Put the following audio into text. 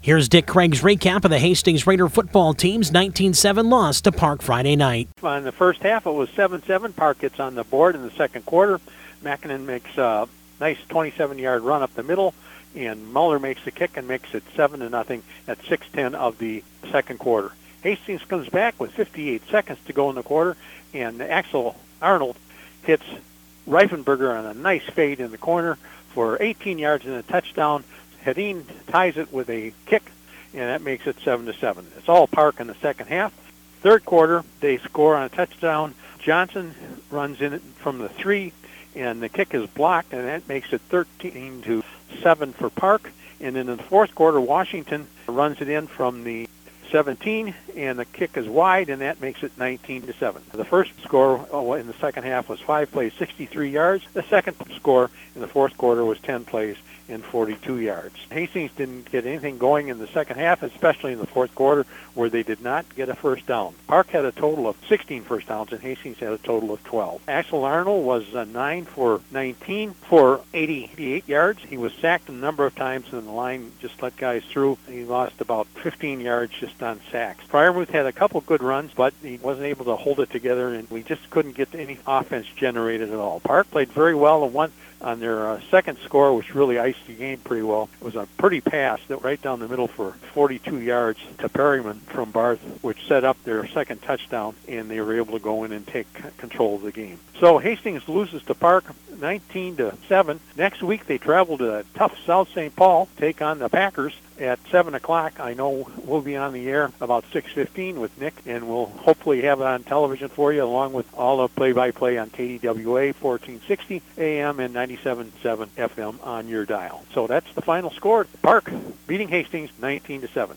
Here's Dick Craig's recap of the Hastings Raider football team's 19-7 loss to Park Friday night. In the first half, it was 7-7. Park gets on the board in the second quarter. Mackinnon makes a nice 27-yard run up the middle, and Muller makes the kick and makes it 7-0 at 6:10 of the second quarter. Hastings comes back with 58 seconds to go in the quarter, and Axel Arnold hits Reifenberger on a nice fade in the corner for 18 yards and a touchdown. Hedin ties it with a kick, and that makes it 7-7. It's all Park in the second half. Third quarter, they score on a touchdown. Johnson runs in from the 3, and the kick is blocked, and that makes it 13-7 for Park. And in the fourth quarter, Washington runs it in from the 17, and the kick is wide, and that makes it 19-7. The first score in the second half was 5 plays, 63 yards. The second score in the fourth quarter was 10 plays and 42 yards. Hastings didn't get anything going in the second half, especially in the fourth quarter, where they did not get a first down. Park had a total of 16 first downs, and Hastings had a total of 12. Axel Arnold was 9 for 19 for 88 yards. He was sacked a number of times, and the line just let guys through. He lost about 15 yards just on sacks. Freiermuth had a couple good runs, but he wasn't able to hold it together, and we just couldn't get any offense generated at all. Park played very well and won on their second score, which really iced the game pretty well. It was a pretty pass that right down the middle for 42 yards to Perryman from Barth, which set up their second touchdown, and they were able to go in and take control of the game. So Hastings loses to Park 19-7. Next week they travel to tough South St. Paul, take on the Packers at 7 o'clock. I know we'll be on the air about 6:15 with Nick, and we'll hopefully have it on television for you, along with all the play-by-play on KDWA 1460 AM and 97.7 FM on your dial. So that's the final score. Park beating Hastings 19-7.